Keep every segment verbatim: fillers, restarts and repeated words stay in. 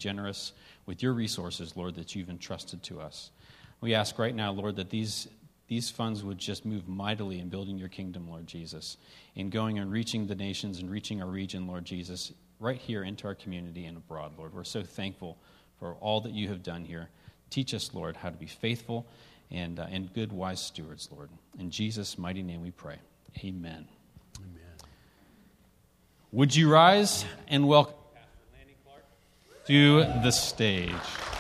generous with your resources, Lord, that you've entrusted to us. We ask right now, Lord, that these these funds would just move mightily in building your kingdom, Lord Jesus, in going and reaching the nations and reaching our region, Lord Jesus, right here into our community and abroad, Lord. We're so thankful for all that you have done here. Teach us, Lord, how to be faithful and, uh, and good, wise stewards, Lord. In Jesus' mighty name we pray. Amen. Amen. Would you rise and welcome Pastor Lanny Clark to the stage?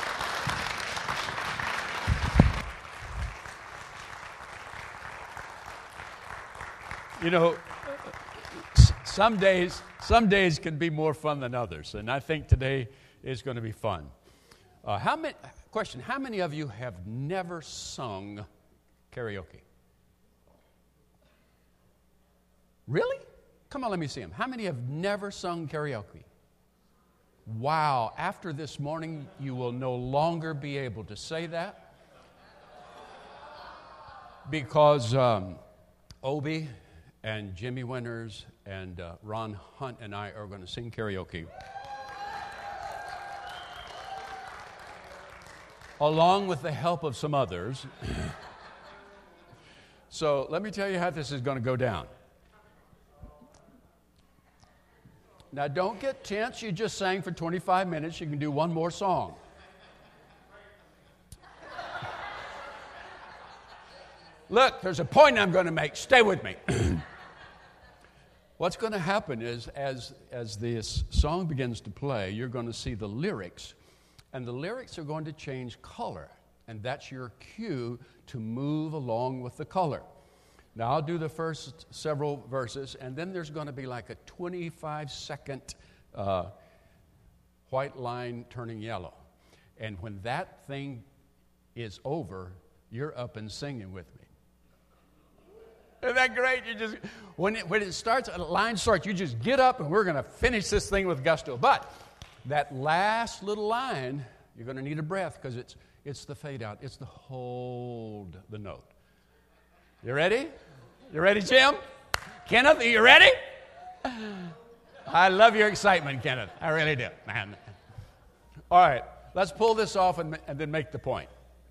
You know, some days, some days can be more fun than others, and I think today is going to be fun. Uh, how many? Question: how many of you have never sung karaoke? Really? Come on, let me see them. How many have never sung karaoke? Wow! After this morning, you will no longer be able to say that because um, Obi and Jimmy Winters and uh, Ron Hunt and I are going to sing karaoke. Along with the help of some others. So let me tell you how this is going to go down. Now don't get tense. You just sang for twenty-five minutes. You can do one more song. Look, there's a point I'm going to make. Stay with me. What's going to happen is as, as this song begins to play, you're going to see the lyrics. And the lyrics are going to change color. And that's your cue to move along with the color. Now, I'll do the first several verses, and then there's going to be like a twenty-five second uh, white line turning yellow. And when that thing is over, you're up and singing with me. Isn't that great? You just when it, when it starts, a line starts, you just get up and we're going to finish this thing with gusto. But that last little line, you're going to need a breath because it's it's the fade out. It's the hold the note. You ready? You ready, Jim? Kenneth, are you ready? I love your excitement, Kenneth. I really do, man. All right, let's pull this off and, and then make the point.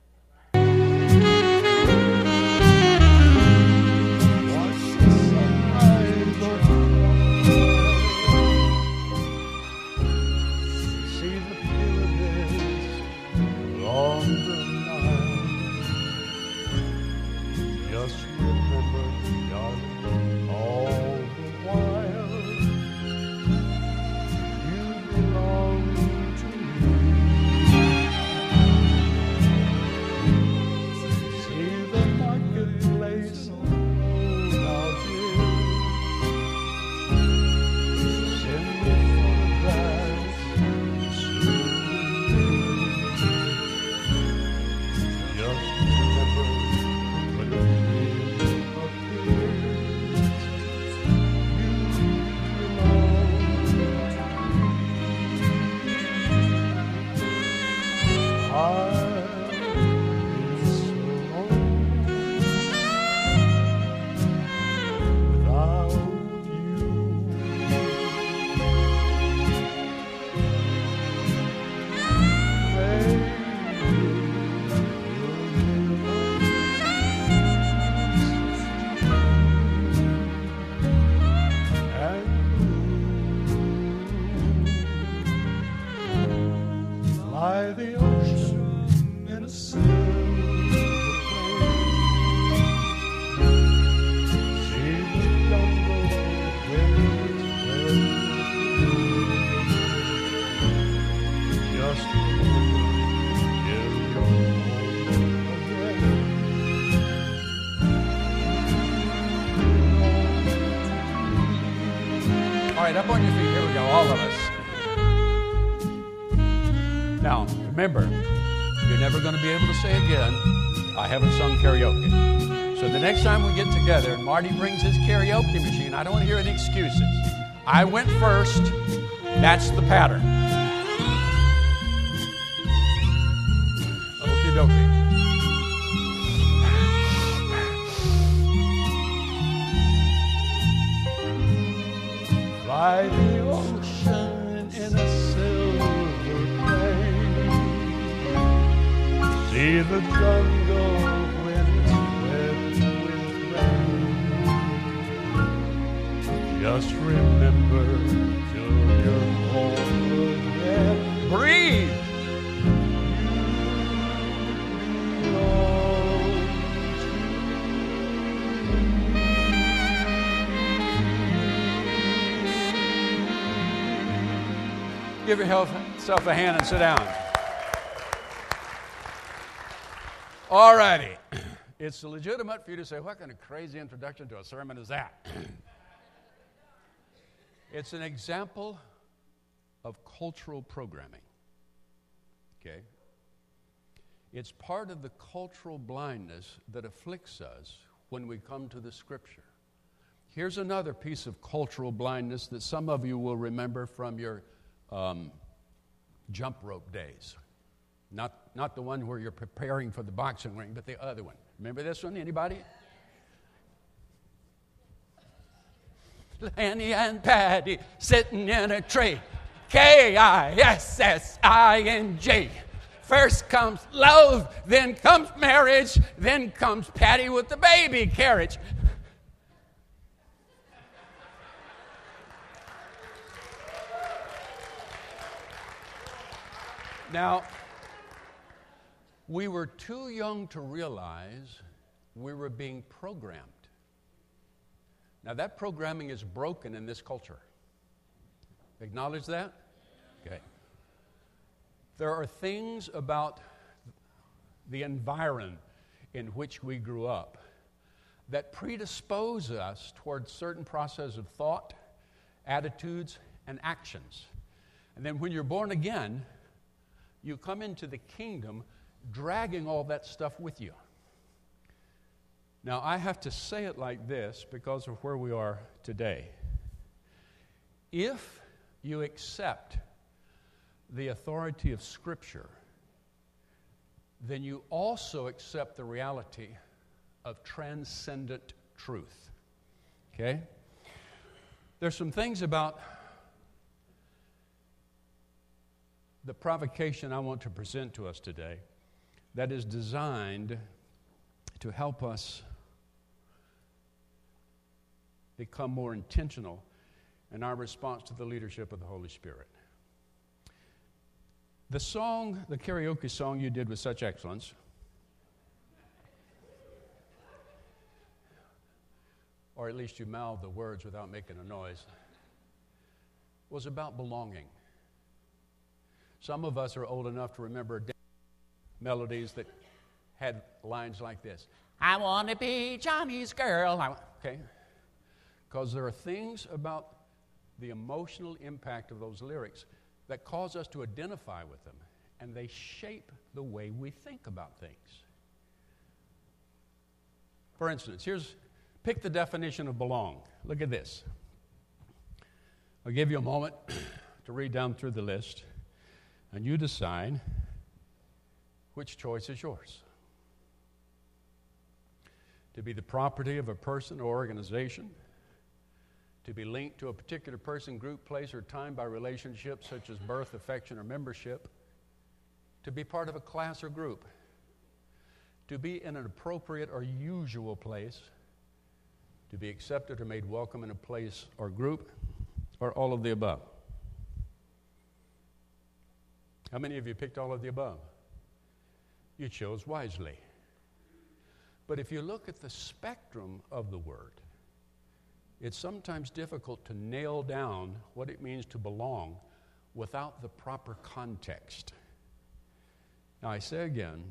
Up on your feet. Here we go, all of us. Now, remember, you're never going to be able to say again, I haven't sung karaoke. So the next time we get together and Marty brings his karaoke machine, I don't want to hear any excuses. I went first. That's the pattern. Okie dokie. By the ocean in a silver plate, the jungle when it's wet with rain. Just remember till you're home again. Breathe. Give yourself a hand and sit down. All righty. It's legitimate for you to say, what kind of crazy introduction to a sermon is that? It's an example of cultural programming. Okay? It's part of the cultural blindness that afflicts us when we come to the Scripture. Here's another piece of cultural blindness that some of you will remember from your Um, jump rope days. Not, not the one where you're preparing for the boxing ring, but the other one. Remember this one? Anybody? Lanny and Patty sitting in a tree. K I S S I N G. First comes love, then comes marriage, then comes Patty with the baby carriage. Now, we were too young to realize we were being programmed. Now, that programming is broken in this culture. Acknowledge that? Okay. There are things about the environment in which we grew up that predispose us towards certain processes of thought, attitudes, and actions. And then when you're born again, you come into the kingdom dragging all that stuff with you. Now, I have to say it like this because of where we are today. If you accept the authority of Scripture, then you also accept the reality of transcendent truth. Okay? There's some things about the provocation I want to present to us today that is designed to help us become more intentional in our response to the leadership of the Holy Spirit. The song, the karaoke song you did with such excellence, or at least you mouthed the words without making a noise, was about belonging. Some of us are old enough to remember melodies that had lines like this. I want to be Johnny's girl. I, okay? Because there are things about the emotional impact of those lyrics that cause us to identify with them, and they shape the way we think about things. For instance, here's, pick the definition of belong. Look at this. I'll give you a moment to read down through the list. And you decide which choice is yours. To be the property of a person or organization, to be linked to a particular person, group, place, or time by relationships such as birth, affection, or membership, to be part of a class or group, to be in an appropriate or usual place, to be accepted or made welcome in a place or group, or all of the above. How many of you picked all of the above? You chose wisely. But if you look at the spectrum of the word, it's sometimes difficult to nail down what it means to belong without the proper context. Now, I say again,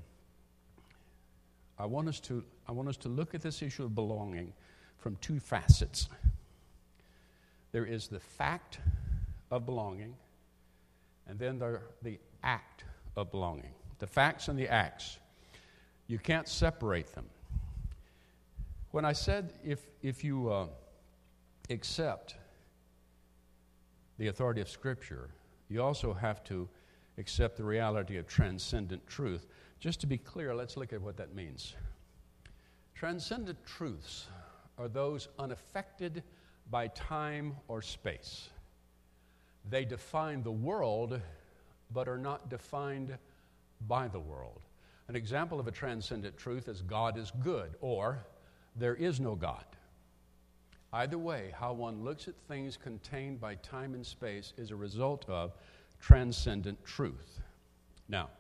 I want us to, I want us to look at this issue of belonging from two facets. There is the fact of belonging, and then there the act of belonging. The facts and the acts. You can't separate them. When I said if, if you uh, accept the authority of Scripture, you also have to accept the reality of transcendent truth. Just to be clear, let's look at what that means. Transcendent truths are those unaffected by time or space. They define the world, but are not defined by the world. An example of a transcendent truth is God is good, or there is no God. Either way, how one looks at things contained by time and space is a result of transcendent truth. Now,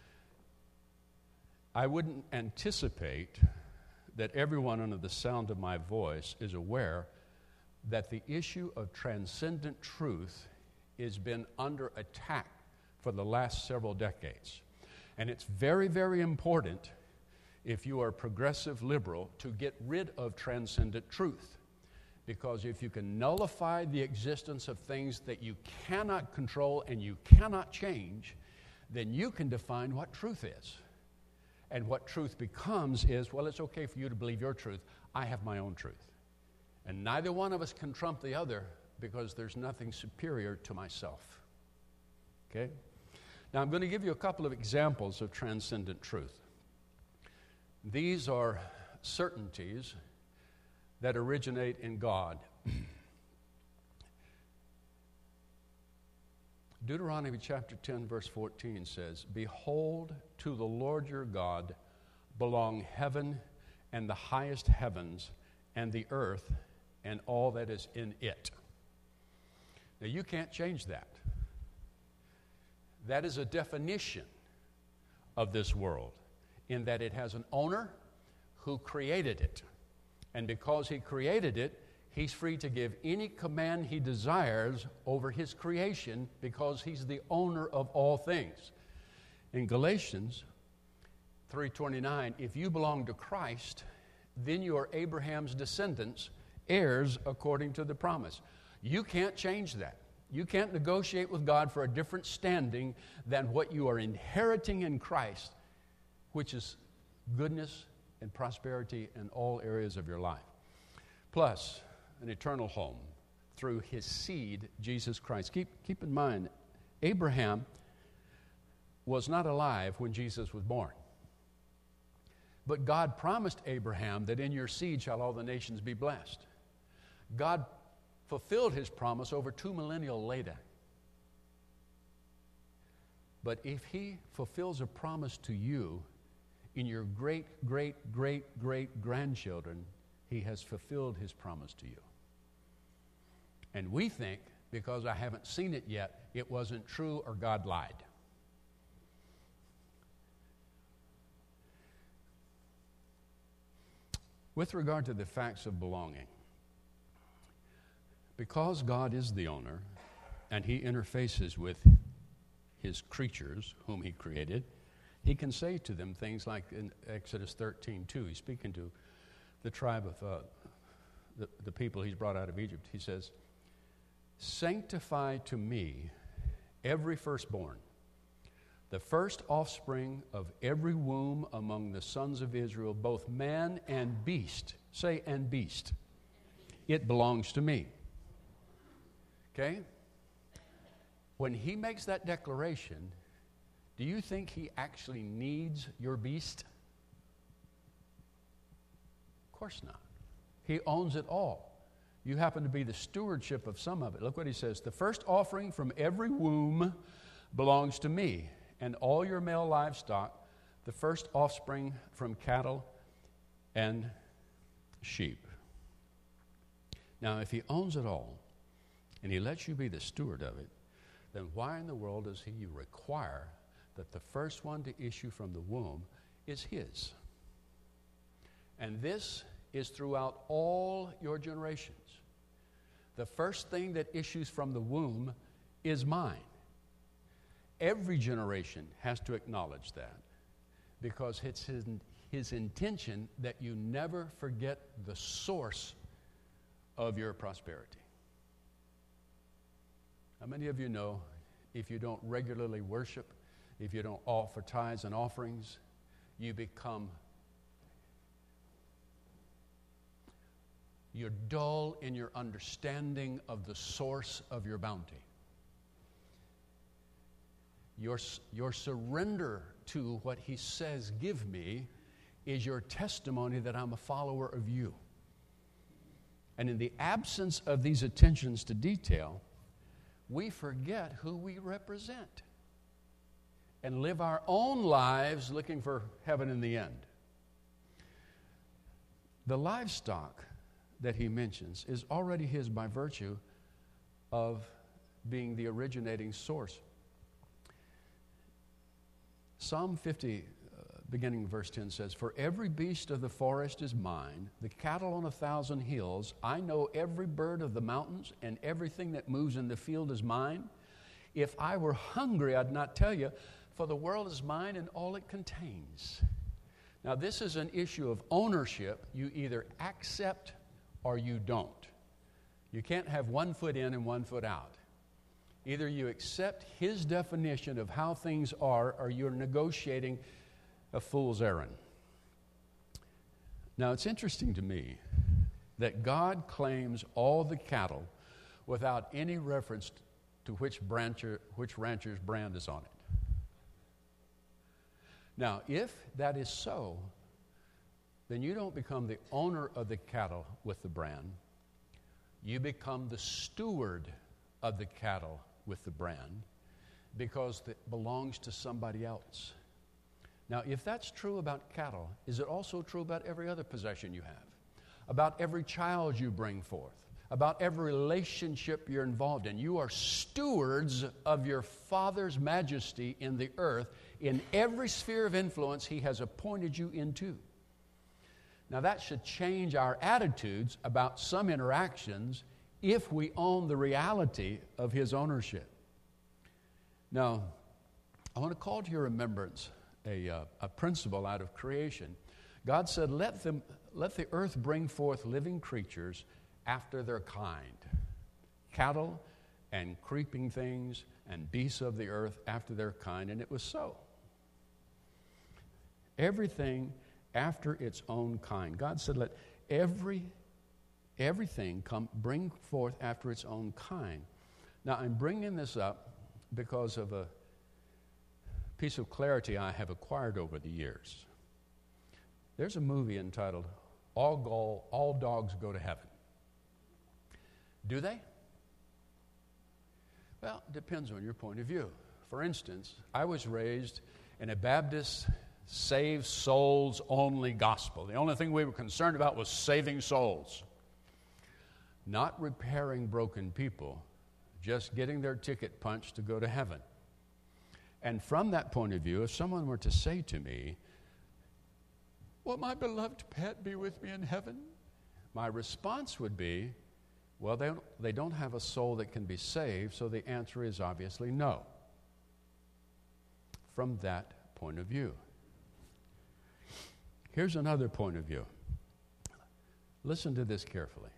I wouldn't anticipate that everyone under the sound of my voice is aware that the issue of transcendent truth has been under attack for the last several decades. And it's very, very important, if you are progressive liberal, to get rid of transcendent truth. Because if you can nullify the existence of things that you cannot control and you cannot change, then you can define what truth is. And what truth becomes is, well, it's okay for you to believe your truth. I have my own truth. And neither one of us can trump the other because there's nothing superior to myself. Okay? Now, I'm going to give you a couple of examples of transcendent truth. These are certainties that originate in God. Deuteronomy chapter ten, verse fourteen says, "Behold, to the Lord your God belong heaven and the highest heavens, and the earth and all that is in it." Now, you can't change that. That is a definition of this world, in that it has an owner who created it. And because he created it, he's free to give any command he desires over his creation because he's the owner of all things. In Galatians three twenty-nine, if you belong to Christ, then you are Abraham's descendants, heirs according to the promise. You can't change that. You can't negotiate with God for a different standing than what you are inheriting in Christ, which is goodness and prosperity in all areas of your life. Plus, an eternal home through his seed, Jesus Christ. Keep, keep in mind, Abraham was not alive when Jesus was born. But God promised Abraham that in your seed shall all the nations be blessed. God fulfilled his promise over two millennia later. But if he fulfills a promise to you in your great, great, great, great grandchildren, he has fulfilled his promise to you. And we think, because I haven't seen it yet, it wasn't true or God lied. With regard to the facts of belonging, because God is the owner and he interfaces with his creatures whom he created, he can say to them things like in Exodus thirteen two, he's speaking to the tribe of uh, the, the people he's brought out of Egypt. He says, "Sanctify to me every firstborn, the first offspring of every womb among the sons of Israel, both man and beast." Say, "and beast." It belongs to me. Okay? When he makes that declaration, do you think he actually needs your beast? Of course not. He owns it all. You happen to be the stewardship of some of it. Look what he says. "The first offering from every womb belongs to me, and all your male livestock, the first offspring from cattle and sheep." Now, if he owns it all, and he lets you be the steward of it, then why in the world does he require that the first one to issue from the womb is his? And this is throughout all your generations. The first thing that issues from the womb is mine. Every generation has to acknowledge that, because it's his, his intention that you never forget the source of your prosperity. How many of you know, if you don't regularly worship, if you don't offer tithes and offerings, you become, you're dull in your understanding of the source of your bounty. Your, your surrender to what he says, "Give me," is your testimony that I'm a follower of you. And in the absence of these attentions to detail, we forget who we represent. and live our own lives looking for heaven in the end. The livestock that he mentions is already his by virtue of being the originating source. Psalm fifty, uh, beginning verse ten says, "For every beast of the forest is mine, the cattle on a thousand hills. I know every bird of the mountains, and everything that moves in the field is mine. If I were hungry, I'd not tell you, for the world is mine and all it contains." Now, this is an issue of ownership. You either accept or you don't. You can't have one foot in and one foot out. Either you accept his definition of how things are, or you're negotiating a fool's errand. Now, it's interesting to me that God claims all the cattle without any reference to which, brancher, which rancher's brand is on it. Now, if that is so, then you don't become the owner of the cattle with the brand. You become the steward of the cattle with the brand, because it belongs to somebody else. Now, if that's true about cattle, is it also true about every other possession you have? About every child you bring forth? About every relationship you're involved in? You are stewards of your Father's majesty in the earth in every sphere of influence he has appointed you into. Now, that should change our attitudes about some interactions if we own the reality of his ownership. Now, I want to call to your remembrance a, uh, a principle out of creation. God said, let, them, let the earth bring forth living creatures after their kind. Cattle and creeping things and beasts of the earth after their kind, and it was so. Everything after its own kind. God said, let every everything come bring forth after its own kind. Now, I'm bringing this up because of a piece of clarity I have acquired over the years. There's a movie entitled All, Go- All Dogs Go to Heaven. Do they? Well, it depends on your point of view. For instance, I was raised in a Baptist save souls only gospel. The only thing we were concerned about was saving souls. Not repairing broken people, just getting their ticket punched to go to heaven. And from that point of view, if someone were to say to me, "Will my beloved pet be with me in heaven?" my response would be, well, they don't, they don't have a soul that can be saved, so the answer is obviously no. From that point of view. Here's another point of view. Listen to this carefully.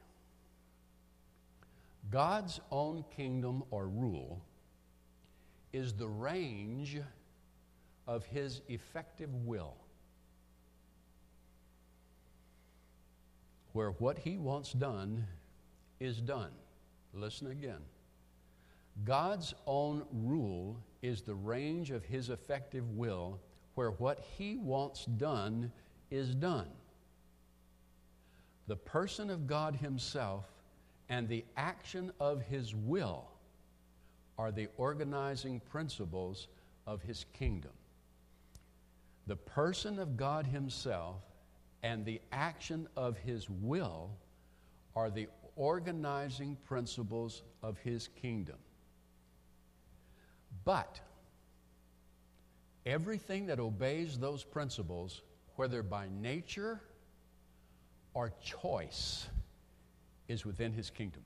God's own kingdom or rule is the range of his effective will, where what he wants done is done. Listen again. God's own rule is the range of his effective will, where what he wants done is done. The person of God himself and the action of his will are the organizing principles of his kingdom. The person of God himself and the action of his will are the organizing principles of his kingdom. But everything that obeys those principles, whether by nature or choice, is within his kingdom.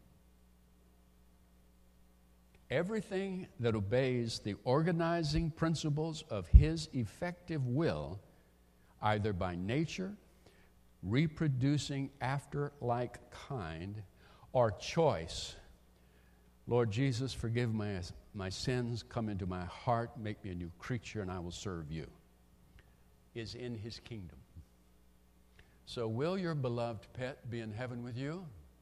Everything that obeys the organizing principles of his effective will, either by nature, reproducing after like kind, or choice, Lord Jesus, forgive my, my sins, come into my heart, make me a new creature, and I will serve you, is in his kingdom. So will your beloved pet be in heaven with you?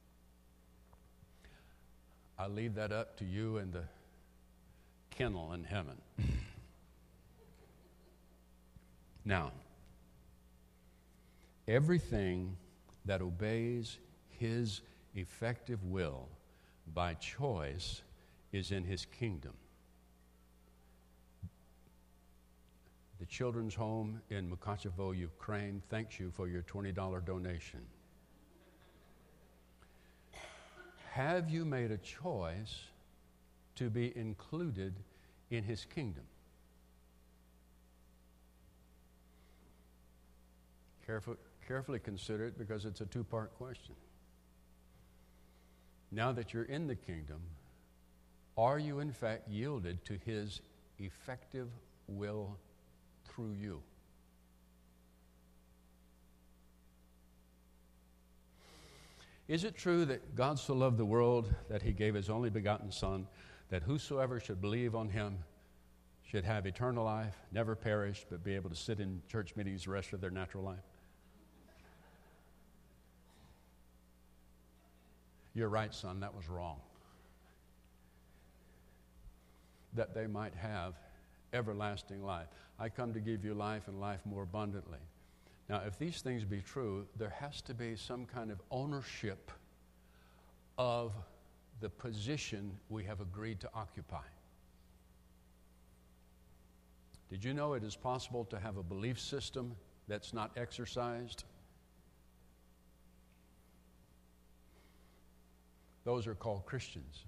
I'll leave that up to you and the kennel in heaven. Now, everything that obeys his effective will by choice is in his kingdom. The Children's Home in Mukachevo, Ukraine, thanks you for your twenty dollars donation. Have you made a choice to be included in His kingdom? Careful, carefully consider it, because it's a two-part question. Now that you're in the kingdom, are you in fact yielded to His effective will through you? Is it true that God so loved the world that He gave His only begotten Son, that whosoever should believe on Him should have eternal life, never perish, but be able to sit in church meetings the rest of their natural life? You're right, son, that was wrong. That they might have everlasting life. I come to give you life and life more abundantly. Now, if these things be true, there has to be some kind of ownership of the position we have agreed to occupy. Did you know it is possible to have a belief system that's not exercised? Those are called Christians.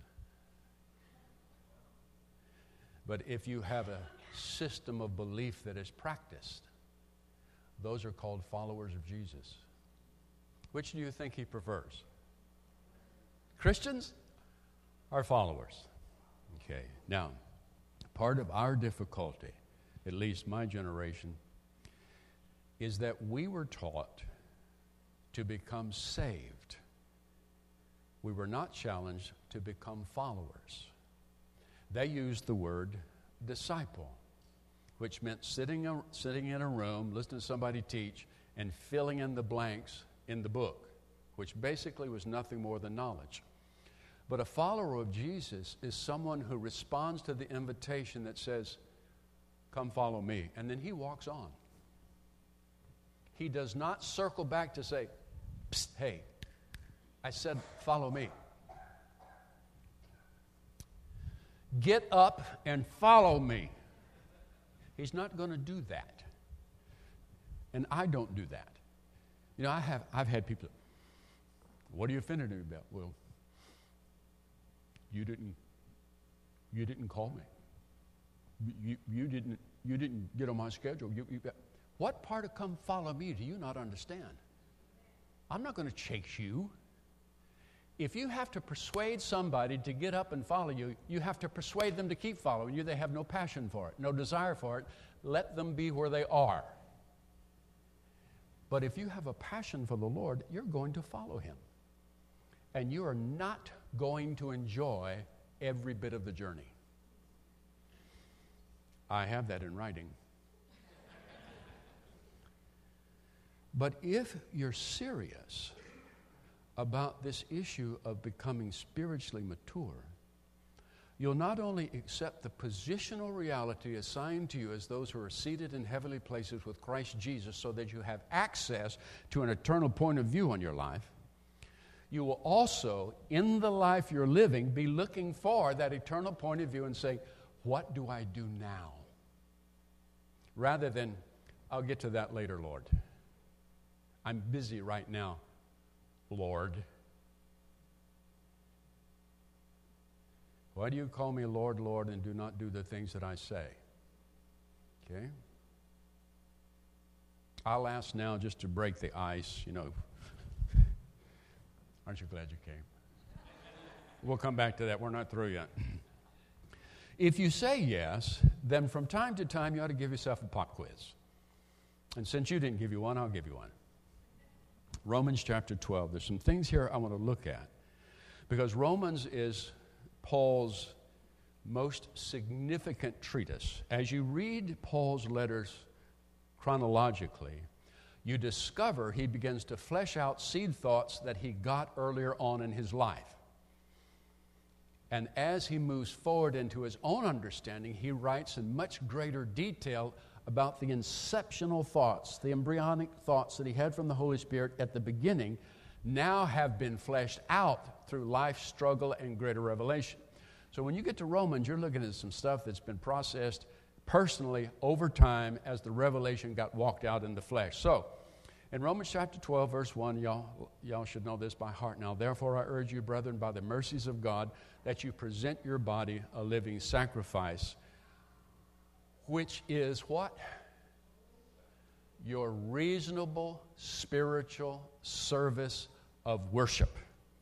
But if you have a system of belief that is practiced, those are called followers of Jesus. Which do you think He prefers? Christians or followers? Okay, now, part of our difficulty, at least my generation, is that we were taught to become saved. We were not challenged to become followers. They used the word disciple, which meant sitting, a, sitting in a room, listening to somebody teach, and filling in the blanks in the book, which basically was nothing more than knowledge. But a follower of Jesus is someone who responds to the invitation that says, come follow me, and then he walks on. He does not circle back to say, psst, hey, I said, follow me. Get up and follow me. He's not going to do that. And I don't do that. You know, I have, I've had people, what are you offended me about? Well, you didn't, you didn't call me. You, you, didn't, you didn't get on my schedule. You, you, what part of come follow me do you not understand? I'm not going to chase you. If you have to persuade somebody to get up and follow you, you have to persuade them to keep following you. They have no passion for it, no desire for it. Let them be where they are. But if you have a passion for the Lord, you're going to follow Him. And you are not going to enjoy every bit of the journey. I have that in writing. But if you're serious about this issue of becoming spiritually mature, you'll not only accept the positional reality assigned to you as those who are seated in heavenly places with Christ Jesus so that you have access to an eternal point of view on your life, you will also, in the life you're living, be looking for that eternal point of view and say, what do I do now? Rather than, I'll get to that later, Lord. I'm busy right now, Lord. Why do you call me Lord, Lord, and do not do the things that I say? Okay? I'll ask now just to break the ice, you know. Aren't you glad you came? We'll come back to that. We're not through yet. If you say yes, then from time to time you ought to give yourself a pop quiz. And since you didn't give you one, I'll give you one. Romans chapter twelve. There's some things here I want to look at, because Romans is Paul's most significant treatise. As you read Paul's letters chronologically, you discover he begins to flesh out seed thoughts that he got earlier on in his life. And as he moves forward into his own understanding, he writes in much greater detail about the inceptional thoughts, the embryonic thoughts that he had from the Holy Spirit at the beginning, now have been fleshed out through life, struggle, and greater revelation. So when you get to Romans, you're looking at some stuff that's been processed personally over time as the revelation got walked out in the flesh. So, in Romans chapter twelve, verse one, y'all, y'all should know this by heart now. Therefore, I urge you, brethren, by the mercies of God, that you present your body a living sacrifice, which is what? Your reasonable spiritual service of worship.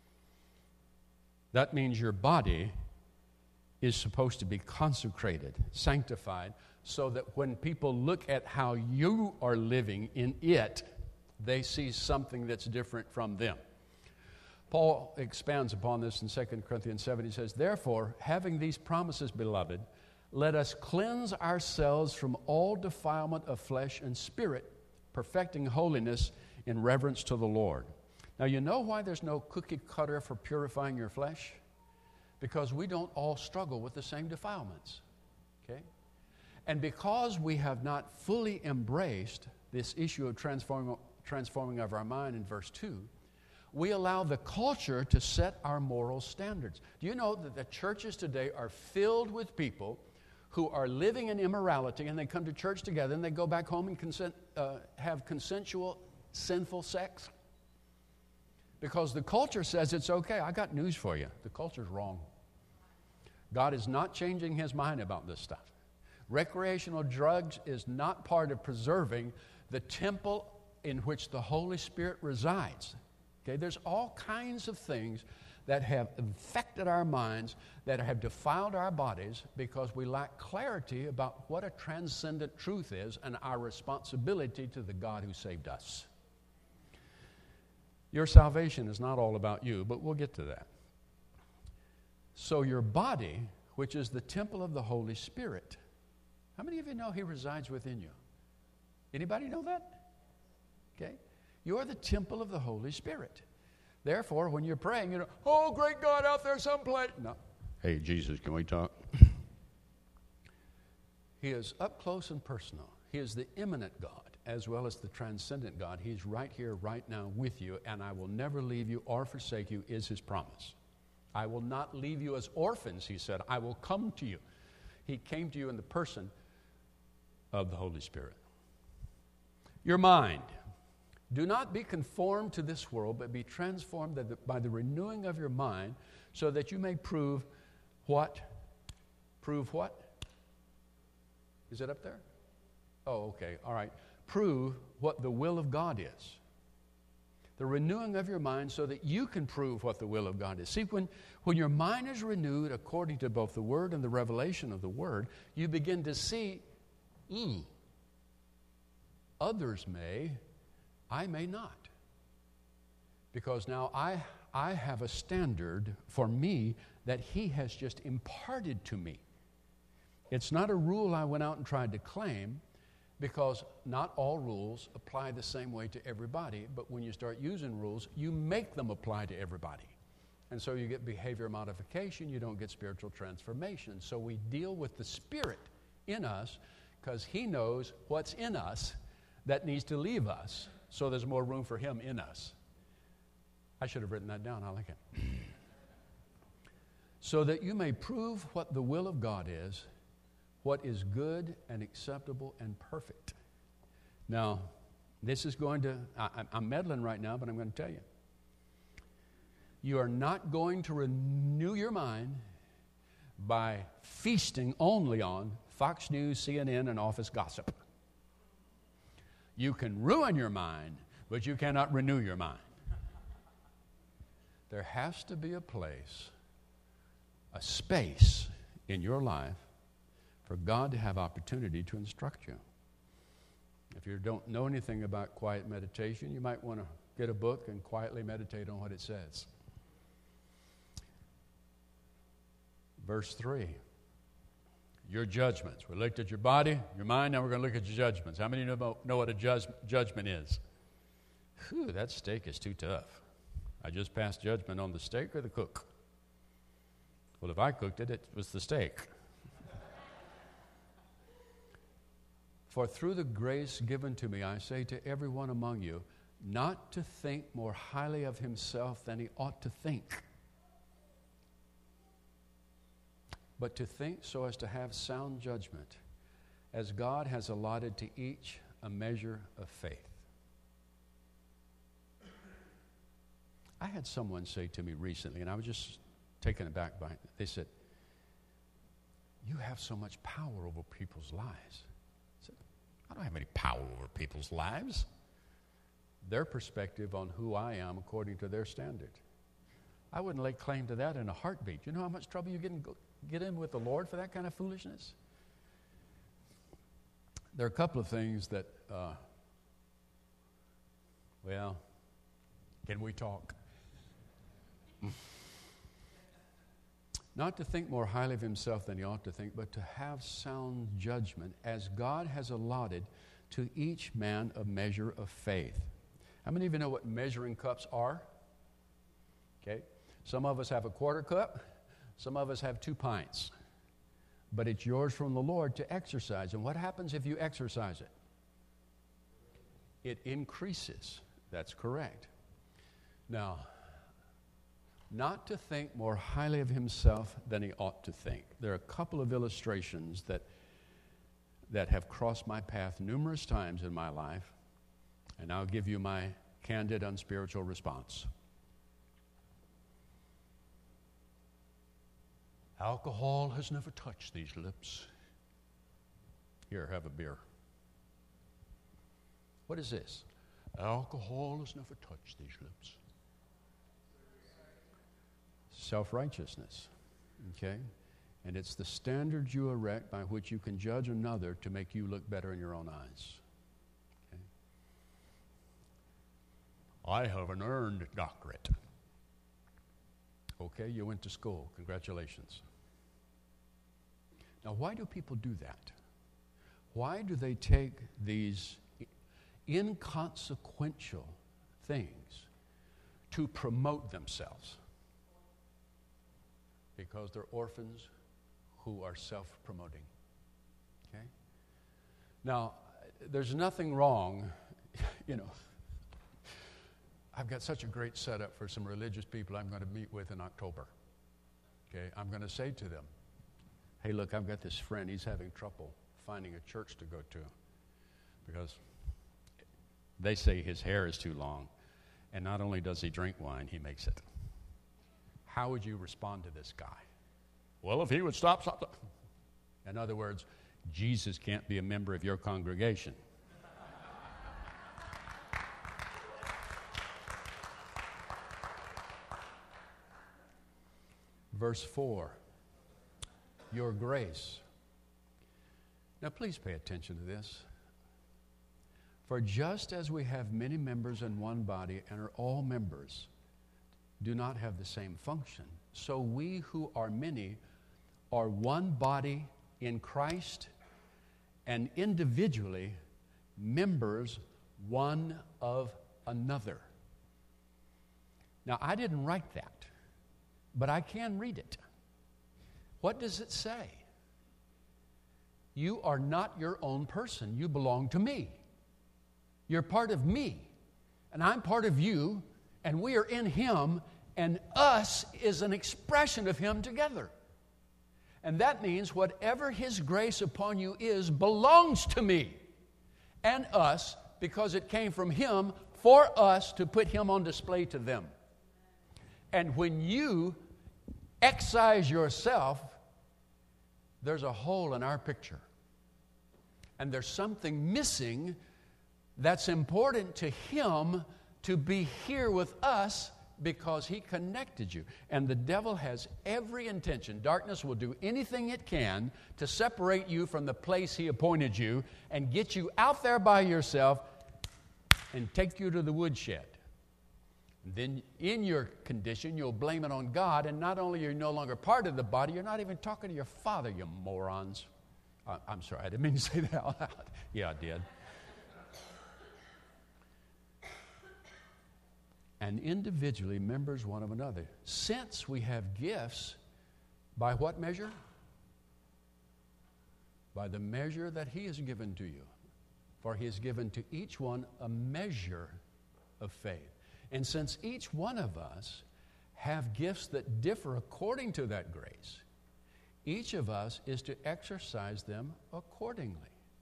That means your body is supposed to be consecrated, sanctified, so that when people look at how you are living in it, they see something that's different from them. Paul expands upon this in Second Corinthians seven. He says, therefore, having these promises, beloved, let us cleanse ourselves from all defilement of flesh and spirit, perfecting holiness in reverence to the Lord. Now, you know why there's no cookie cutter for purifying your flesh? Because we don't all struggle with the same defilements, okay? And because we have not fully embraced this issue of transforming, transforming of our mind in verse two, we allow the culture to set our moral standards. Do you know that the churches today are filled with people who are living in immorality, and they come to church together and they go back home and consent, uh, have consensual, sinful sex? Because the culture says it's okay. I got news for you. The culture's wrong. God is not changing his mind about this stuff. Recreational drugs is not part of preserving the temple in which the Holy Spirit resides. Okay, there's all kinds of things that have infected our minds, that have defiled our bodies because we lack clarity about what a transcendent truth is and our responsibility to the God who saved us. Your salvation is not all about you, but we'll get to that. So your body, which is the temple of the Holy Spirit, how many of you know he resides within you? Anybody know that? Okay. You're the temple of the Holy Spirit. Therefore, when you're praying, you know, oh, great God out there someplace. No. Hey, Jesus, can we talk? He is up close and personal. He is the immanent God as well as the transcendent God. He's right here, right now with you, and I will never leave you or forsake you is his promise. I will not leave you as orphans, he said. I will come to you. He came to you in the person of the Holy Spirit. Your mind. Do not be conformed to this world, but be transformed by the renewing of your mind, so that you may prove what? Prove what? Is it up there? Oh, okay. All right. Prove what the will of God is. The renewing of your mind so that you can prove what the will of God is. See, when, when your mind is renewed according to both the Word and the revelation of the Word, you begin to see, mm, others may, I may not. Because now I, I have a standard for me that he has just imparted to me. It's not a rule I went out and tried to claim, because not all rules apply the same way to everybody, but when you start using rules, you make them apply to everybody. And so you get behavior modification, you don't get spiritual transformation. So we deal with the Spirit in us because he knows what's in us that needs to leave us, so there's more room for him in us. I should have written that down. I like it. So that you may prove what the will of God is, what is good and acceptable and perfect. Now, this is going to, I, I'm meddling right now, but I'm going to tell you. You are not going to renew your mind by feasting only on Fox News, C N N, and office gossip. You can ruin your mind, but you cannot renew your mind. There has to be a place, a space in your life for God to have opportunity to instruct you. If you don't know anything about quiet meditation, you might want to get a book and quietly meditate on what it says. Verse three, your judgments. We looked at your body, your mind, now we're going to look at your judgments. How many know, know what a judge, judgment is? Whew, that steak is too tough. I just passed judgment on the steak or the cook. Well, if I cooked it, it was the steak. For through the grace given to me, I say to everyone among you, not to think more highly of himself than he ought to think, but to think so as to have sound judgment, as God has allotted to each a measure of faith. I had someone say to me recently, and I was just taken aback by it. They said, "You have so much power over people's lives." I said, "I don't have any power over people's lives." Their perspective on who I am according to their standard. I wouldn't lay claim to that in a heartbeat. You know how much trouble you get in, get in with the Lord for that kind of foolishness? There are a couple of things that, uh, well, can we talk? Not to think more highly of himself than he ought to think, but to have sound judgment as God has allotted to each man a measure of faith. How many of you know what measuring cups are? Okay. Some of us have a quarter cup. Some of us have two pints. But it's yours from the Lord to exercise. And what happens if you exercise it? It increases. That's correct. Now, not to think more highly of himself than he ought to think. There are a couple of illustrations that, that have crossed my path numerous times in my life, and I'll give you my candid, unspiritual response. Alcohol has never touched these lips. Here, have a beer. What is this? Alcohol has never touched these lips. Self-righteousness, okay? And it's the standards you erect by which you can judge another to make you look better in your own eyes. Okay? I have an earned doctorate. Okay, you went to school. Congratulations. Now, why do people do that? Why do they take these inconsequential things to promote themselves? Because they're orphans who are self-promoting. Okay? Now, there's nothing wrong, you know. I've got such a great setup for some religious people I'm going to meet with in October. Okay? I'm going to say to them, "Hey, look, I've got this friend. He's having trouble finding a church to go to because they say his hair is too long. And not only does he drink wine, he makes it. How would you respond to this guy?" "Well, if he would stop, stop." In other words, Jesus can't be a member of your congregation. Verse four, your grace. Now, please pay attention to this. For just as we have many members in one body and are all members, do not have the same function, so we who are many are one body in Christ and individually members one of another. Now, I didn't write that, but I can read it. What does it say? You are not your own person. You belong to me. You're part of me, and I'm part of you, and we are in Him, and us is an expression of Him together. And that means whatever His grace upon you is belongs to me and us, because it came from Him for us to put Him on display to them. And when you excise yourself, there's a hole in our picture. And there's something missing that's important to Him to be here with us because He connected you. And the devil has every intention. Darkness will do anything it can to separate you from the place He appointed you and get you out there by yourself and take you to the woodshed. And then in your condition, you'll blame it on God, and not only are you no longer part of the body, you're not even talking to your Father, you morons. Uh, I'm sorry, I didn't mean to say that out loud. Yeah, I did. And individually members one of another. Since we have gifts, by what measure? By the measure that He has given to you. For He has given to each one a measure of faith. And since each one of us have gifts that differ according to that grace, each of us is to exercise them accordingly.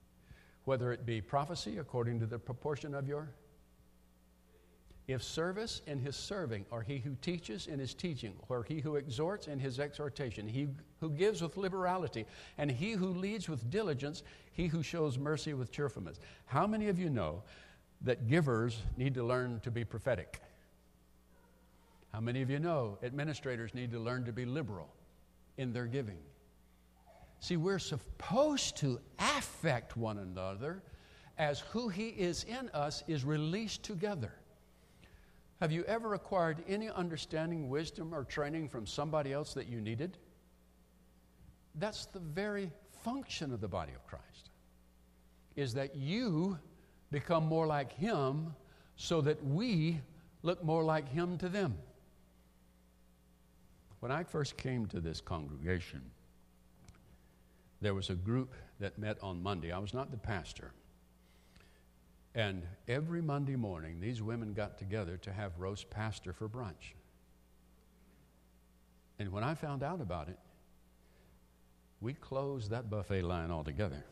Whether it be prophecy according to the proportion of your. If service in his serving, or he who teaches in his teaching, or he who exhorts in his exhortation, he who gives with liberality, and he who leads with diligence, he who shows mercy with cheerfulness. How many of you know that givers need to learn to be prophetic? How many of you know administrators need to learn to be liberal in their giving? See, we're supposed to affect one another as who he is in us is released together. Have you ever acquired any understanding, wisdom, or training from somebody else that you needed? That's the very function of the body of Christ, is that you become more like him so that we look more like him to them. When I first came to this congregation, there was a group that met on Monday. I was not the pastor. And every Monday morning, these women got together to have roast pastor for brunch. And when I found out about it, we closed that buffet line altogether.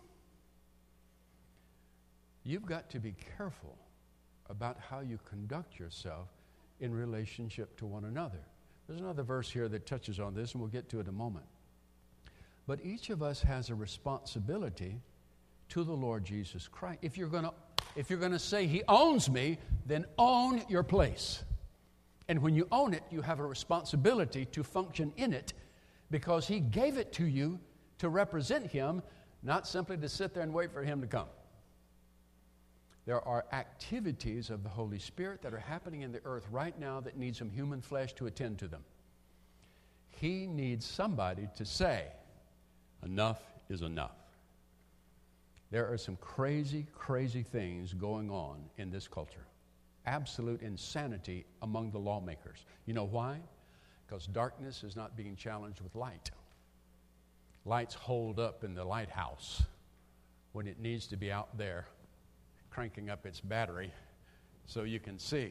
You've got to be careful about how you conduct yourself in relationship to one another. There's another verse here that touches on this, and we'll get to it in a moment. But each of us has a responsibility to the Lord Jesus Christ. If you're going to if you're going to say he owns me, then own your place. And when you own it, you have a responsibility to function in it, because he gave it to you to represent him, not simply to sit there and wait for him to come. There are activities of the Holy Spirit that are happening in the earth right now that need some human flesh to attend to them. He needs somebody to say, enough is enough. There are some crazy, crazy things going on in this culture. Absolute insanity among the lawmakers. You know why? Because darkness is not being challenged with light. Lights hold up in the lighthouse when it needs to be out there cranking up its battery so you can see.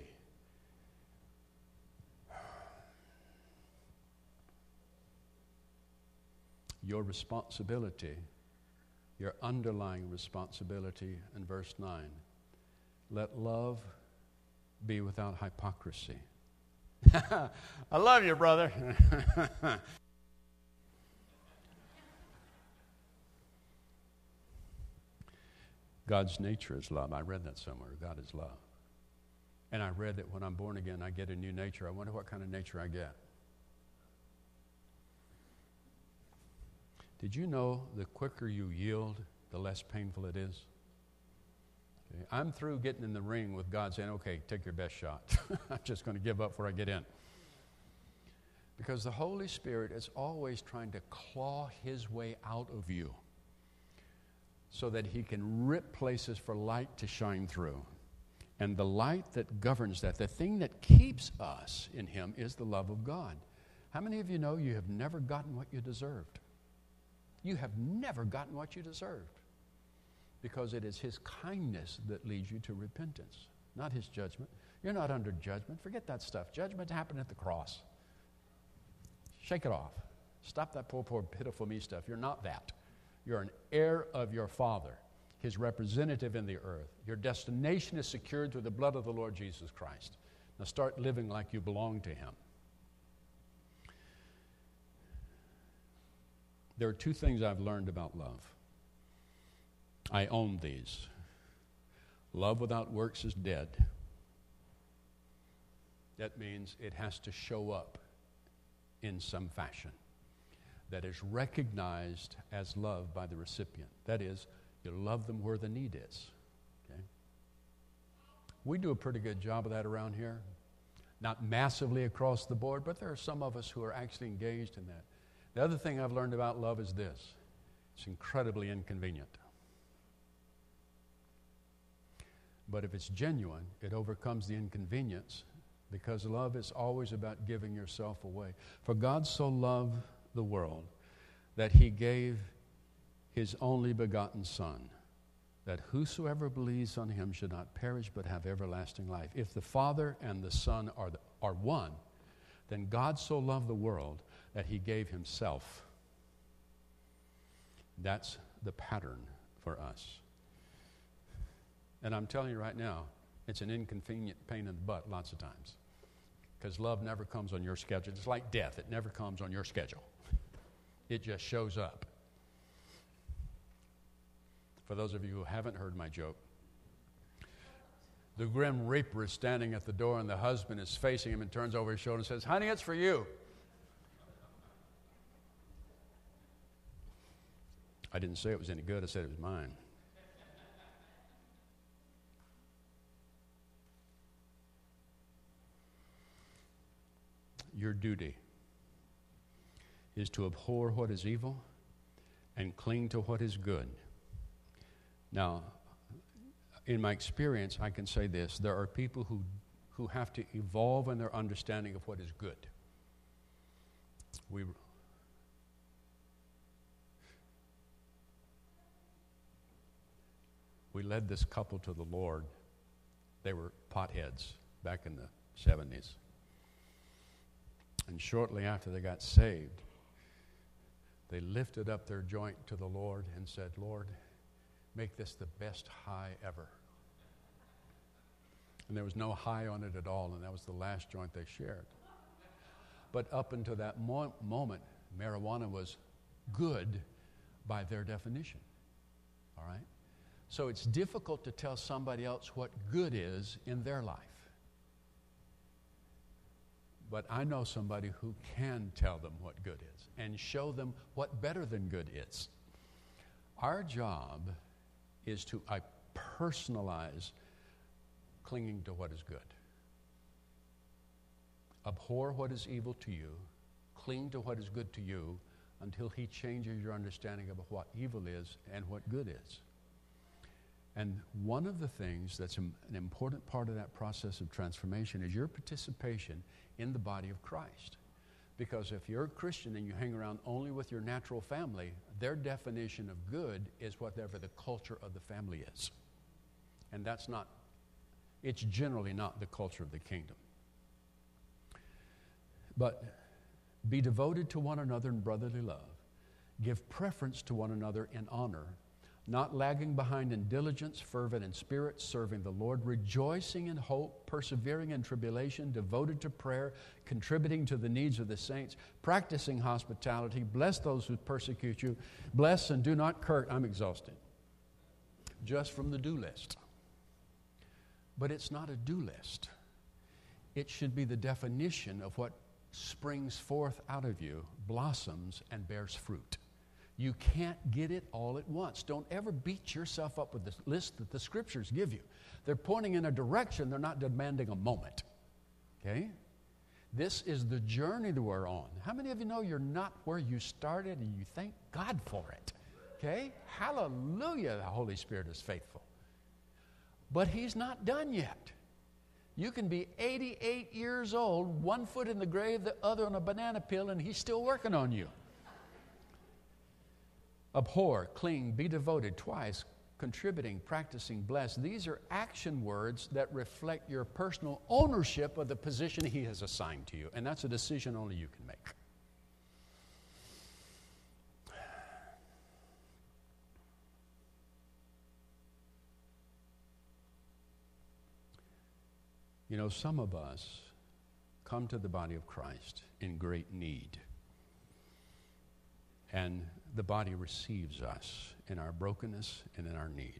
Your responsibility, your underlying responsibility in verse nine, let love be without hypocrisy. I love you, brother. God's nature is love. I read that somewhere. God is love. And I read that when I'm born again, I get a new nature. I wonder what kind of nature I get. Did you know the quicker you yield, the less painful it is? Okay. I'm through getting in the ring with God saying, okay, take your best shot. I'm just going to give up before I get in. Because the Holy Spirit is always trying to claw his way out of you so that he can rip places for light to shine through. And the light that governs that, the thing that keeps us in him, is the love of God. How many of you know you have never gotten what you deserved? You have never gotten what you deserved, because it is his kindness that leads you to repentance, not his judgment. You're not under judgment. Forget that stuff. Judgment happened at the cross. Shake it off. Stop that poor, poor, pitiful me stuff. You're not that. You're an heir of your Father, his representative in the earth. Your destination is secured through the blood of the Lord Jesus Christ. Now start living like you belong to him. There are two things I've learned about love. I own these. Love without works is dead. That means it has to show up in some fashion that is recognized as love by the recipient. That is, you love them where the need is. Okay? We do a pretty good job of that around here. Not massively across the board, but there are some of us who are actually engaged in that. The other thing I've learned about love is this: it's incredibly inconvenient. But if it's genuine, it overcomes the inconvenience, because love is always about giving yourself away. For God so loved the world that he gave his only begotten Son, that whosoever believes on him should not perish but have everlasting life. If the Father and the Son are, the, are one, then God so loved the world that he gave himself. That's the pattern for us. And I'm telling you right now, it's an inconvenient pain in the butt lots of times. Because love never comes on your schedule. It's like death. It never comes on your schedule. It just shows up. For those of you who haven't heard my joke, the grim reaper is standing at the door and the husband is facing him and turns over his shoulder and says, "Honey, it's for you." I didn't say it was any good. I said it was mine. Your duty is to abhor what is evil and cling to what is good. Now, in my experience, I can say this. There are people who, who have to evolve in their understanding of what is good. We, we led this couple to the Lord. They were potheads back in the seventies. And shortly after they got saved, they lifted up their joint to the Lord and said, "Lord, make this the best high ever." And there was no high on it at all, and that was the last joint they shared. But up until that mo- moment, marijuana was good by their definition. All right? So it's difficult to tell somebody else what good is in their life. But I know somebody who can tell them what good is and show them what better than good is. Our job is to I personalize clinging to what is good. Abhor what is evil to you. Cling to what is good to you until he changes your understanding of what evil is and what good is. And one of the things that's an important part of that process of transformation is your participation in the body of Christ. Because if you're a Christian and you hang around only with your natural family, their definition of good is whatever the culture of the family is. And that's not, it's generally not the culture of the kingdom. But be devoted to one another in brotherly love. Give preference to one another in honor, not lagging behind in diligence, fervent in spirit, serving the Lord, rejoicing in hope, persevering in tribulation, devoted to prayer, contributing to the needs of the saints, practicing hospitality. Bless those who persecute you. Bless and do not curse. I'm exhausted. Just from the do list. But it's not a do list. It should be the definition of what springs forth out of you, blossoms, and bears fruit. You can't get it all at once. Don't ever beat yourself up with the list that the Scriptures give you. They're pointing in a direction. They're not demanding a moment. Okay? This is the journey that we're on. How many of you know you're not where you started and you thank God for it? Okay? Hallelujah, the Holy Spirit is faithful. But He's not done yet. You can be eighty-eight years old, one foot in the grave, the other on a banana peel, and He's still working on you. Abhor, cling, be devoted, twice, contributing, practicing, bless. These are action words that reflect your personal ownership of the position He has assigned to you. And that's a decision only you can make. You know, some of us come to the body of Christ in great need. And the body receives us in our brokenness and in our need.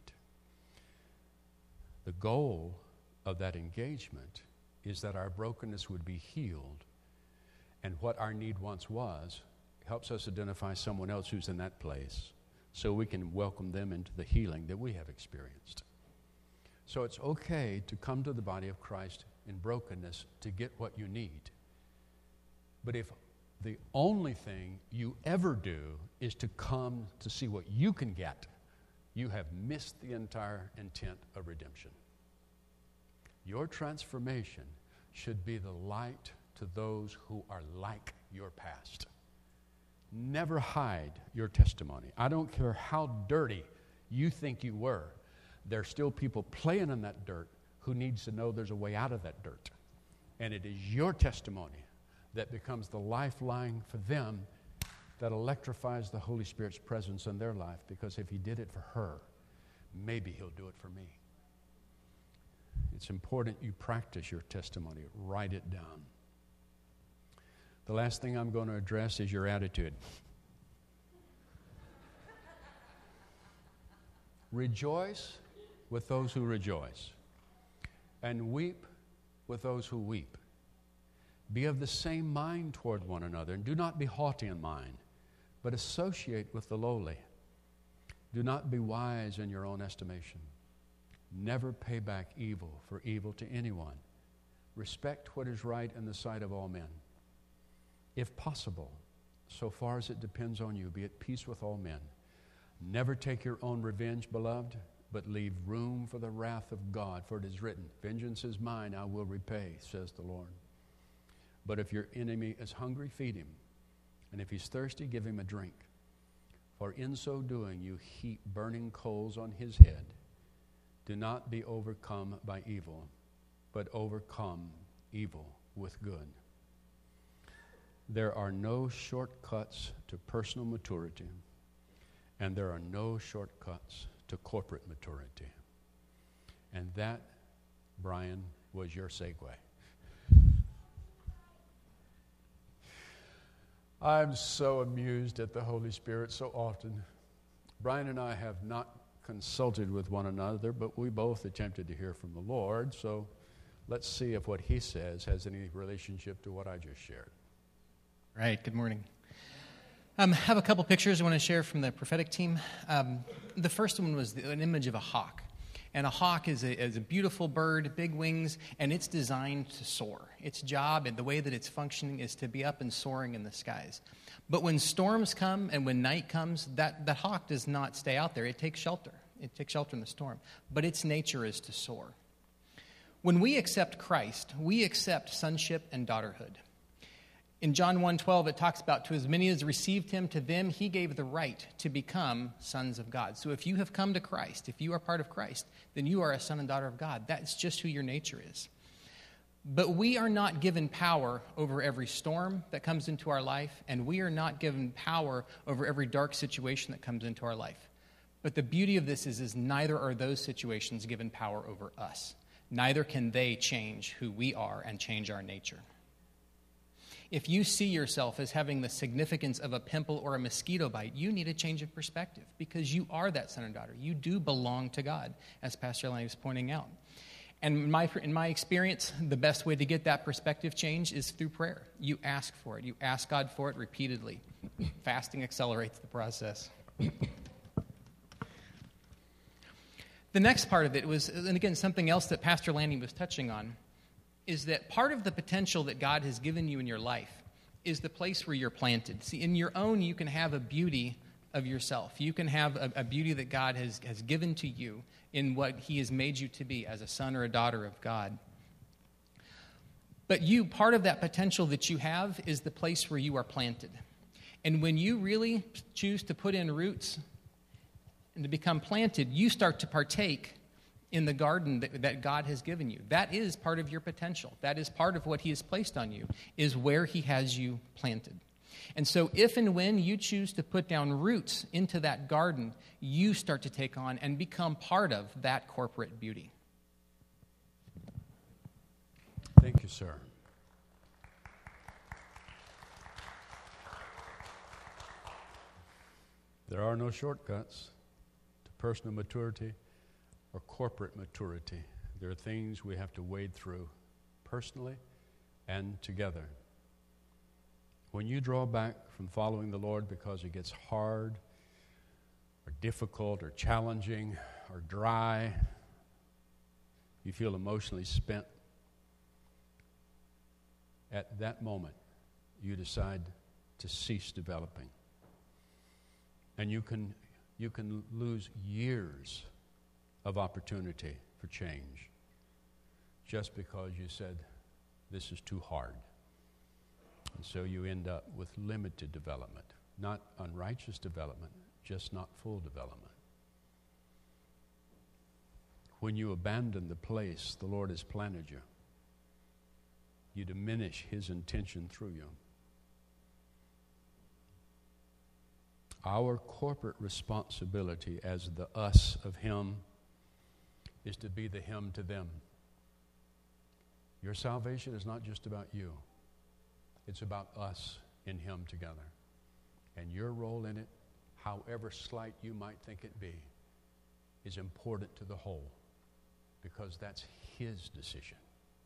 The goal of that engagement is that our brokenness would be healed, and what our need once was helps us identify someone else who's in that place so we can welcome them into the healing that we have experienced. So it's okay to come to the body of Christ in brokenness to get what you need. But if the only thing you ever do is to come to see what you can get, you have missed the entire intent of redemption. Your transformation should be the light to those who are like your past. Never hide your testimony. I don't care how dirty you think you were. There's still people playing in that dirt who needs to know there's a way out of that dirt. And it is your testimony that becomes the lifeline for them that electrifies the Holy Spirit's presence in their life, because if He did it for her, maybe He'll do it for me. It's important you practice your testimony. Write it down. The last thing I'm going to address is your attitude. Rejoice with those who rejoice, and weep with those who weep. Be of the same mind toward one another, and do not be haughty in mind, but associate with the lowly. Do not be wise in your own estimation. Never pay back evil for evil to anyone. Respect what is right in the sight of all men. If possible, so far as it depends on you, be at peace with all men. Never take your own revenge, beloved, but leave room for the wrath of God. For it is written, vengeance is mine, I will repay, says the Lord. But if your enemy is hungry, feed him. And if he's thirsty, give him a drink. For in so doing, you heap burning coals on his head. Do not be overcome by evil, but overcome evil with good. There are no shortcuts to personal maturity, and there are no shortcuts to corporate maturity. And that, Brian, was your segue. I'm so amused at the Holy Spirit so often. Brian and I have not consulted with one another, but we both attempted to hear from the Lord, so let's see if what he says has any relationship to what I just shared. Right, good morning. Um, I have a couple pictures I want to share from the prophetic team. Um, the first one was the, an image of a hawk. And a hawk is a, is a beautiful bird, big wings, and it's designed to soar. Its job and the way that it's functioning is to be up and soaring in the skies. But when storms come and when night comes, that, that hawk does not stay out there. It takes shelter. It takes shelter in the storm. But its nature is to soar. When we accept Christ, we accept sonship and daughterhood. In John one twelve, it talks about, to as many as received him, to them he gave the right to become sons of God. So if you have come to Christ, if you are part of Christ, then you are a son and daughter of God. That's just who your nature is. But we are not given power over every storm that comes into our life, and we are not given power over every dark situation that comes into our life. But the beauty of this is, is neither are those situations given power over us. Neither can they change who we are and change our nature. If you see yourself as having the significance of a pimple or a mosquito bite, you need a change of perspective because you are that son or daughter. You do belong to God, as Pastor Lanny was pointing out. And in my, in my experience, the best way to get that perspective change is through prayer. You ask for it. You ask God for it repeatedly. Fasting accelerates the process. The next part of it was, and again, something else that Pastor Lanny was touching on, is that part of the potential that God has given you in your life is the place where you're planted. See, in your own, you can have a beauty of yourself. You can have a, a beauty that God has, has given to you in what he has made you to be as a son or a daughter of God. But you, part of that potential that you have is the place where you are planted. And when you really choose to put in roots and to become planted, you start to partake in the garden that, that God has given you. That is part of your potential. That is part of what he has placed on you, is where he has you planted. And so if and when you choose to put down roots into that garden, you start to take on and become part of that corporate beauty. Thank you, sir. There are no shortcuts to personal maturity or corporate maturity. There are things we have to wade through personally and together. When you draw back from following the Lord because it gets hard or difficult or challenging or dry, you feel emotionally spent, at that moment you decide to cease developing. And you can you can lose years of opportunity for change just because you said, this is too hard. And so you end up with limited development, not unrighteous development, just not full development. When you abandon the place the Lord has planted you, you diminish his intention through you. Our corporate responsibility as the us of him is to be the him to them. Your salvation is not just about you. It's about us in Him together. And your role in it, however slight you might think it be, is important to the whole, because that's His decision.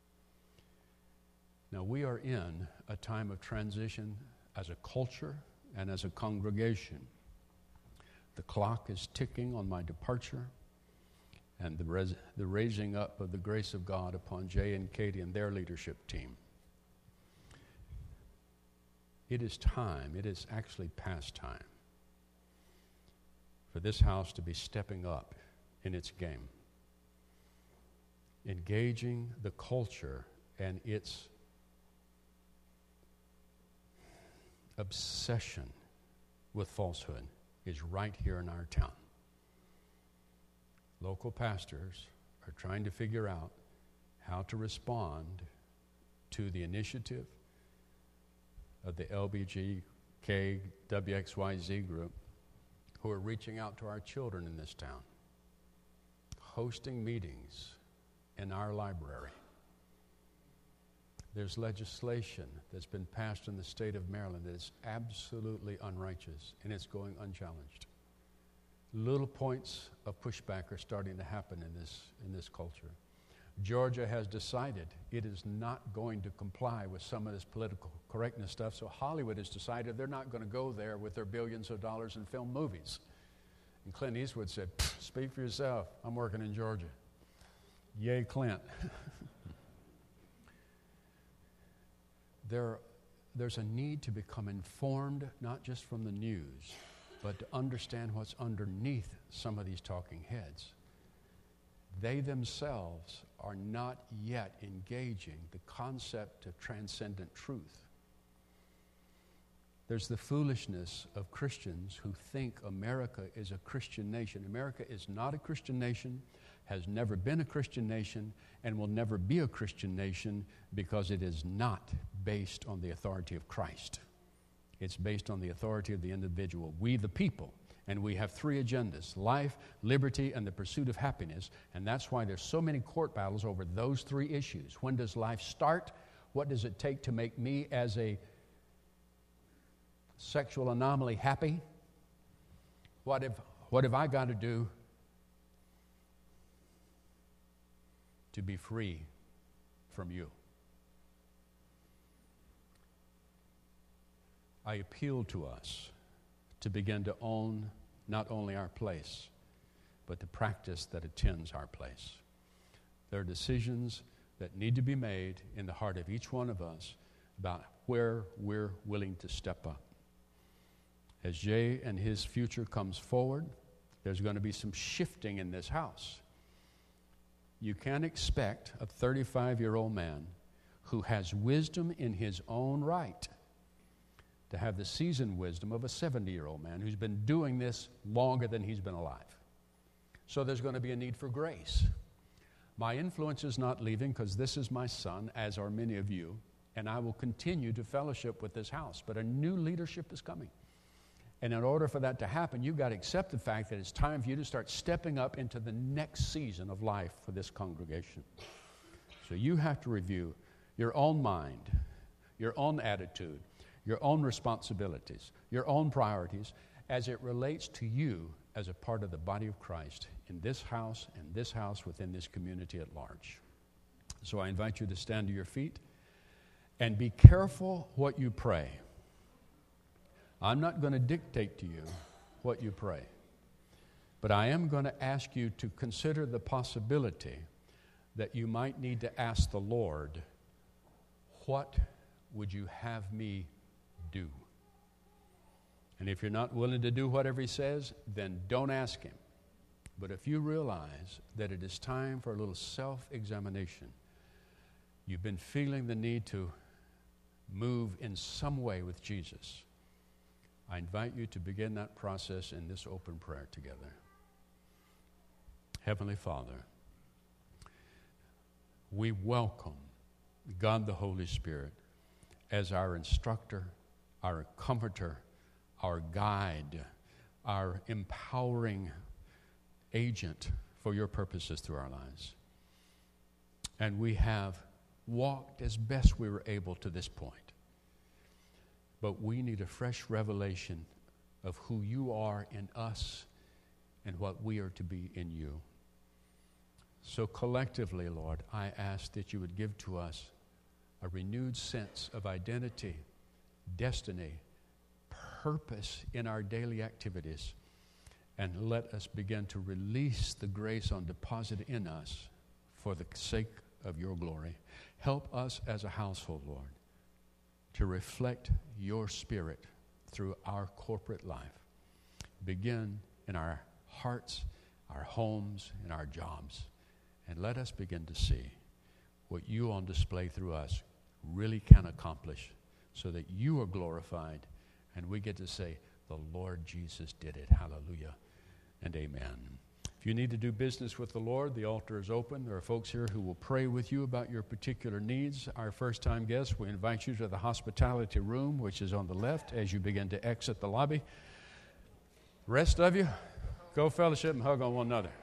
Now, we are in a time of transition as a culture and as a congregation. The clock is ticking on my departure and the, res- the raising up of the grace of God upon Jay and Katie and their leadership team. It is time, it is actually past time for this house to be stepping up in its game, engaging the culture and its obsession with falsehood is right here in our town. Local pastors are trying to figure out how to respond to the initiative of the L B G K W X Y Z group, who are reaching out to our children in this town, hosting meetings in our library. There's legislation that's been passed in the state of Maryland that is absolutely unrighteous, and it's going unchallenged. Little points of pushback are starting to happen in this, in this culture. Georgia has decided it is not going to comply with some of this political correctness stuff, so Hollywood has decided they're not going to go there with their billions of dollars in film movies. And Clint Eastwood said, "Speak for yourself. I'm working in Georgia." Yay, Clint. There, there's a need to become informed, not just from the news, but to understand what's underneath some of these talking heads. They themselves are not yet engaging the concept of transcendent truth. There's the foolishness of Christians who think America is a Christian nation. America is not a Christian nation, has never been a Christian nation, and will never be a Christian nation because it is not based on the authority of Christ. It's based on the authority of the individual, we the people. And we have three agendas: life, liberty, and the pursuit of happiness. And that's why there's so many court battles over those three issues. When does life start? What does it take to make me as a sexual anomaly happy? What have, what have I got to do to be free from you? I appeal to us to begin to own not only our place, but the practice that attends our place. There are decisions that need to be made in the heart of each one of us about where we're willing to step up. As Jay and his future comes forward, there's going to be some shifting in this house. You can't expect a thirty-five-year-old man who has wisdom in his own right to have the seasoned wisdom of a seventy-year-old man who's been doing this longer than he's been alive. So there's going to be a need for grace. My influence is not leaving because this is my son, as are many of you, and I will continue to fellowship with this house. But a new leadership is coming. And in order for that to happen, you've got to accept the fact that it's time for you to start stepping up into the next season of life for this congregation. So you have to review your own mind, your own attitude, your own responsibilities, your own priorities as it relates to you as a part of the body of Christ in this house and this house within this community at large. So I invite you to stand to your feet and be careful what you pray. I'm not going to dictate to you what you pray, but I am going to ask you to consider the possibility that you might need to ask the Lord, what would you have me do? And if you're not willing to do whatever he says, then don't ask him. But if you realize that it is time for a little self-examination, you've been feeling the need to move in some way with Jesus, I invite you to begin that process in this open prayer together. Heavenly Father, we welcome God the Holy Spirit as our instructor, our comforter, our guide, our empowering agent for your purposes through our lives. And we have walked as best we were able to this point. But we need a fresh revelation of who you are in us and what we are to be in you. So collectively, Lord, I ask that you would give to us a renewed sense of identity, destiny, purpose in our daily activities, and let us begin to release the grace on deposit in us for the sake of your glory. Help us as a household, Lord, to reflect your Spirit through our corporate life. Begin in our hearts, our homes, and our jobs. And let us begin to see what you on display through us really can accomplish so that you are glorified and we get to say, the Lord Jesus did it. Hallelujah and amen. If you need to do business with the Lord, the altar is open. There are folks here who will pray with you about your particular needs. Our first-time guests, we invite you to the hospitality room, which is on the left as you begin to exit the lobby. The rest of you, go fellowship and hug on one another.